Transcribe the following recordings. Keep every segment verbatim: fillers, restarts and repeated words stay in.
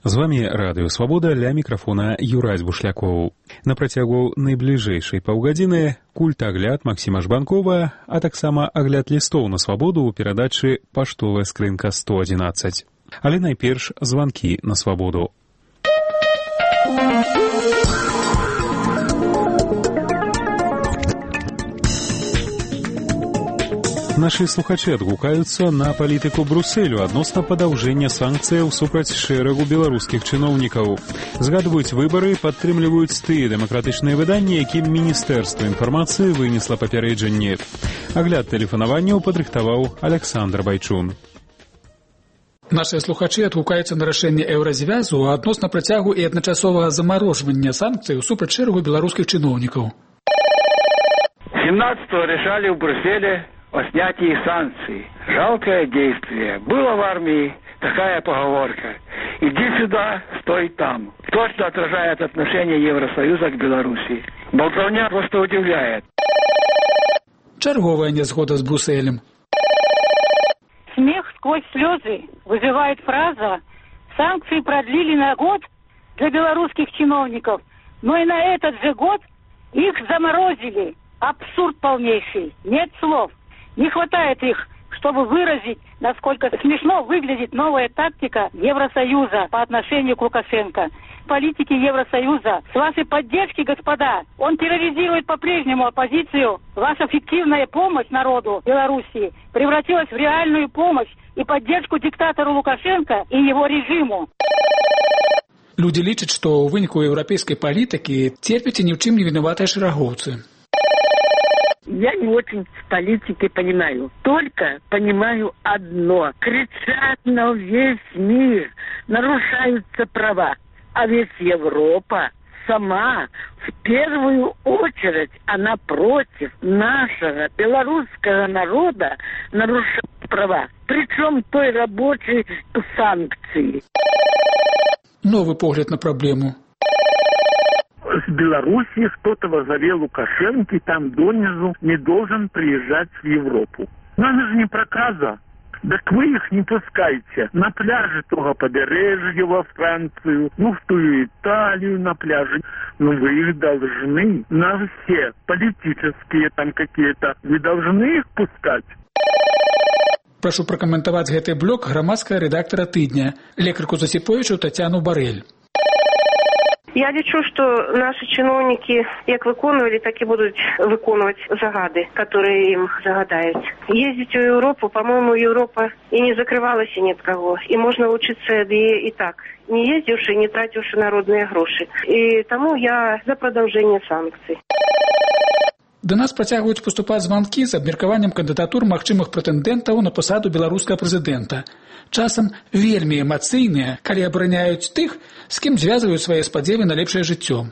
З вами Радыё Свабода, ля мікрафона Юрась Бушлякоў. На працягу найбліжэйшай паўгадзіны культагляд Максіма Жбанкова, а таксама агляд лістоў на свабоду ў перадачы «Паштовая скрынка сто адзінаццаць». Але найперш званкі на свабоду. Нашы слухачы адгукаюцца на палітыку Брусэлю адносна падаўжэння санкцыяў супраць шэрагу беларускіх чыноўнікаў. Згадваюць выбары, падтрымліваюць тыя дэмакратычныя выданні, якім Міністэрства інфармацыі вынесла папярэджанне. Агляд тэлефанаванняў падрыхтаваў Аляксандр Байчун. Нашыя слухачы адгукаюцца на рашэнне еўразвязу адносна працягу і адначасовага замарожвання санкцыяў супраць шэрагу беларускіх чыноўнікаў. семнадцатого решали в Брюсселе о снятии санкций. Жалкое действие. Была в армии такая поговорка. Иди сюда, стой там. Точно отражает отношение Евросоюза к Беларуси. Болтовня просто удивляет. Черговая незгода с Брюсселем. Смех сквозь слезы вызывает фраза: санкции продлили на год для белорусских чиновников, но и на этот же год их заморозили. Абсурд полнейший. Нет слов. Не хватает их, чтобы выразить, насколько смешно выглядит новая тактика Евросоюза по отношению к Лукашенко. Политики Евросоюза, с вашей поддержки, господа, он терроризирует по-прежнему оппозицию. Ваша фиктивная помощь народу Белоруссии превратилась в реальную помощь и поддержку диктатору Лукашенко и его режиму. Люди лічаць, што ў выніку еўрапейскай палітыкі терпяць і ні ў чым не вінаватыя шэрагоўцы. Я не очень в политике понимаю. Только понимаю одно. Кричат на весь мир. Нарушаются права. А ведь Европа сама в первую очередь, она против нашего белорусского народа нарушает права. Причем той рабочей санкции. Новый погляд на проблему. С Белоруссии кто-то во главе Лукашенко там донизу не должен приезжать в Европу. Но она же не проказа. Так вы их не пускайте на пляже того побережья во Францию, ну в ту Италию на пляже. Но вы их должны на все политические там какие-то, вы должны их пускать. Прошу прокомментовать гэты блок громадского редактора «Тыдня» лекарку Засіповічу Татьяну Барель. Я лічу, што нашы чыноўнікі як выконвалі, так і будуць выконваць загады, которые ім загадаюць. Ездзіць у Европу, по-моему, Европа і не закрывалася ні ад каго. І можна вучыцца ад яе і так, не ездзіўшы, не траціўшы народныя грошы. І таму я за прадаўжэнне санкцый. Да нас працягваюць паступаць званкі з абмеркаваннем кандыдатур магчымых прэтэндэнтаў на пасаду беларускага прэзідэнта. Часам вельмі эмацыйныя, калі абараняюць тых, з кім звязваюць свае спадзевы на лепшае жыццё.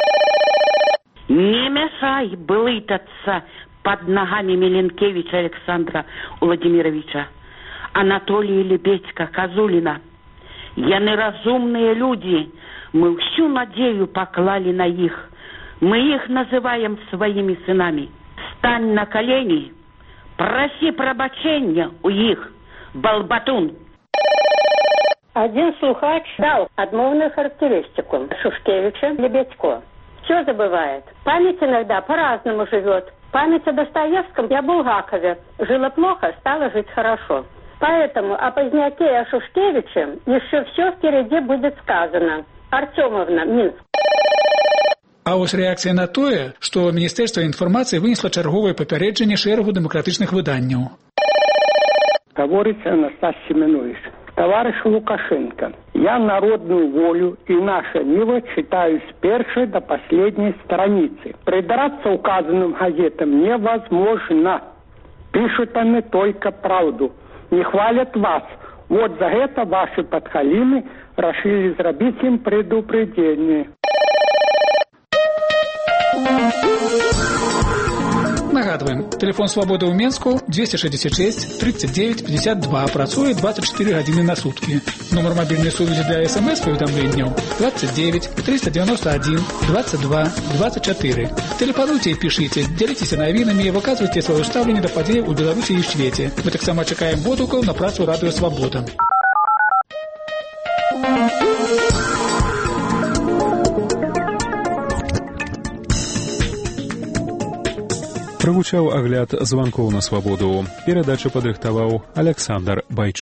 Не мешай блытаться под ногами Миленкевича Александра Владимировича, Анатолия Лебедька, Козулина. Яны разумные люди, мы всю надею поклали на их. Мы их называем своими сынами. Стань на колени, проси пробачення у их, балбатун. Один слухач дал отмовную характеристику Шушкевича Лебедько. Все забывает. Память иногда по-разному живет. Память о Достоевском и о Булгакове. Жило плохо, стало жить хорошо. Поэтому о Поздняке и о Шушкевиче еще все впереди будет сказано. Артемовна, Минск. А вось рэакцыя на тое, што Міністэрства інфармацыі вынесла чарговае папярэджанне шэрагу дэмакратычных выданняў. Говорит Анастас Семенович: товарищ Лукашенко, я народную волю и наше мило читаю с первой до последней страницы. Придраться указанным газетам невозможно. Пишут они только правду. Не хвалят вас. Вот за это ваши подхалимы решили сделать им предупреждение. Нагадваем, телефон свабоды ў Менску двести шестьдесят шесть тридцать девять пятьдесят два, працуе двадцать четыре гадзіны на суткі. Нумар мабільнай сувязі для смс-паведамленняў двадцать девять триста девяносто один двадцать два двадцать четыре. Тэлефануйце і пішыце, дзяліцеся навінамі і выказвайце сваё стаўленне да падзей у Беларусі і ў свеце. Мы таксама чакаем водгукаў на працу Радыё Свабода. Прагучаў агляд званкоў на свабоду. Перадачу падрыхтаваў Аляксандр Байчук.